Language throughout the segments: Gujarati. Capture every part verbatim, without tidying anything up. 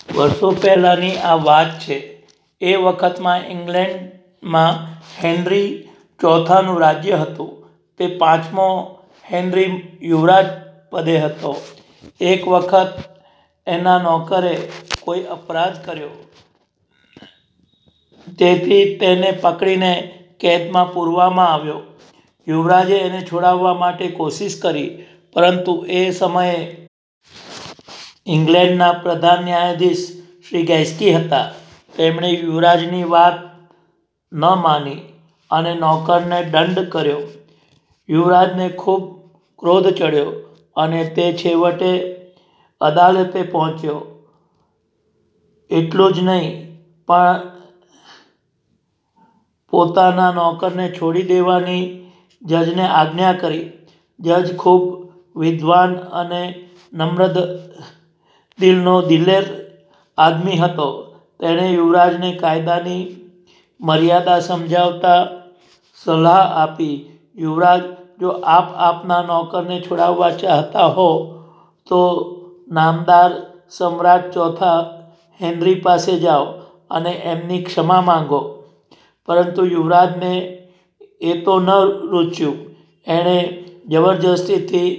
વર્ષો પહેલાંની આ વાત છે. એ વખતમાં ઇંગ્લેન્ડમાં હેનરી ચોથાનું રાજ્ય હતું. તે પાંચમો હેનરી યુવરાજ પદે હતો. એક વખત એના નોકરે કોઈ અપરાધ કર્યો. તેથી તેને પકડીને કેદમાં પૂરવામાં આવ્યો. યુવરાજે એને છોડાવવા માટે કોશિશ કરી, પરંતુ એ સમયે ઇંગ્લેન્ડના પ્રધાન ન્યાયાધીશ શ્રી ગેસ્કી હતા. તેમણે યુવરાજની વાત ન માની અને નોકરને દંડ કર્યો. યુવરાજને ખૂબ ક્રોધ ચડ્યો અને તે છેવટે અદાલતે પહોંચ્યો. એટલું જ નહીં, પણ પોતાના નોકરને છોડી દેવાની જજને આજ્ઞા કરી. જજ ખૂબ વિદ્વાન અને નમ્ર દિલનો દિલેર આદમી હતો. તેણે યુવરાજને કાયદાની મર્યાદા સમજાવતા સલાહ આપી, "યુવરાજ, જો આપ આપના નોકરને છોડાવવા ચાહતા હો તો નામદાર સમ્રાટ ચોથા હેનરી પાસે જાઓ અને એમની ક્ષમા માંગો." પરંતુ યુવરાજને એ તો ન રૂચ્યું. એણે જબરજસ્તીથી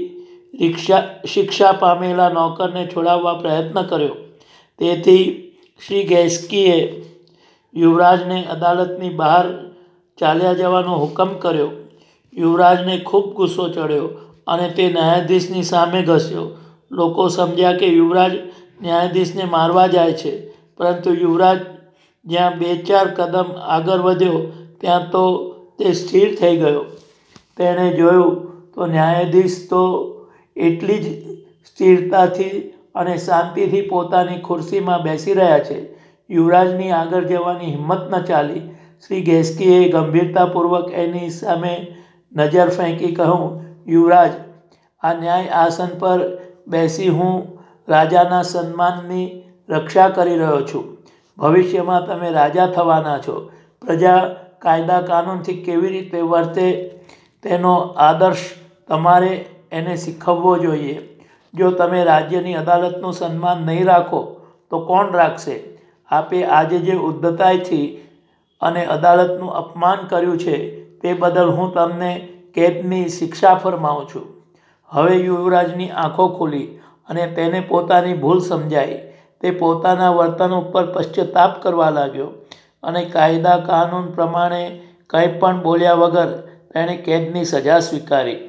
શિક્ષા પામેલા નોકરને છોડાવવા પ્રયત્ન કર્યો. તેથી શ્રી ગેસ્કીએ યુવરાજને અદાલતની બહાર ચાલ્યા જવાનો હુકમ કર્યો. યુવરાજને ખૂબ ગુસ્સો ચડ્યો અને તે ન્યાયાધીશની સામે ધસ્યો. લોકો સમજ્યા કે યુવરાજ ન્યાયાધીશને મારવા જાય છે, પરંતુ યુવરાજ જ્યાં બે ચાર કદમ આગળ વધ્યો ત્યાં તો તે સ્થિર થઈ ગયો. તેણે જોયું તો ન્યાયાધીશ તો એટલી જ સ્થિરતાથી અને શાંતિથી પોતાની ખુરશીમાં બેસી રહ્યા છે. યુવરાજની આગળ જવાની હિંમત ન ચાલી. શ્રી ગેસ્કીએ ગંભીરતાપૂર્વક એની સામે નજર ફેંકી કહ્યું, "યુવરાજ, આ ન્યાય આસન પર બેસી હું રાજાના સન્માનની રક્ષા કરી રહ્યો છું. ભવિષ્યમાં તમે રાજા થવાના છો. પ્રજા કાયદા કાનૂનથી કેવી રીતે વર્તે તેનો આદર્શ તમારે એને શીખવવો જોઈએ. જો તમે રાજ્યની અદાલતનું સન્માન નહીં રાખો તો કોણ રાખશે? આપે આજે જે ઉદ્ધતાઈથી અને અદાલતનું અપમાન કર્યું છે તે બદલ હું તમને કેદની શિક્ષા ફરમાવું છું." હવે યુવરાજની આંખો ખુલી અને તેને પોતાની ભૂલ સમજાઈ. તે પોતાના વર્તન ઉપર પશ્ચાતાપ કરવા લાગ્યો અને કાયદા કાનૂન પ્રમાણે કંઈ પણ બોલ્યા વગર તેણે કેદની સજા સ્વીકારી.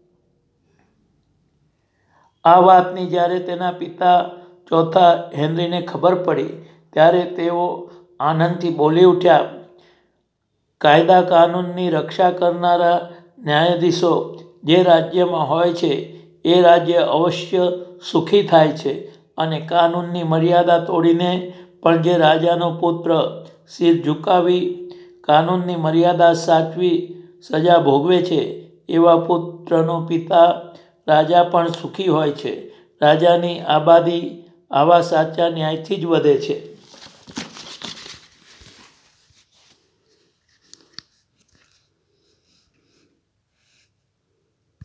આ વાતની જ્યારે તેના પિતા ચોથા હેનરીને ખબર પડી ત્યારે તેઓ આનંદથી બોલી ઉઠ્યા, "કાયદા કાનૂનની રક્ષા કરનારા ન્યાયાધીશો જે રાજ્યમાં હોય છે એ રાજ્ય અવશ્ય સુખી થાય છે. અને કાનૂનની મર્યાદા તોડીને પણ જે રાજાનો પુત્ર શિર ઝુકાવી કાનૂનની મર્યાદા સાચવી સજા ભોગવે છે એવા પુત્રનો પિતા રાજા પણ સુખી હોય છે. રાજાની આબાદી આવા સાચા ન્યાયથી જ વધે છે."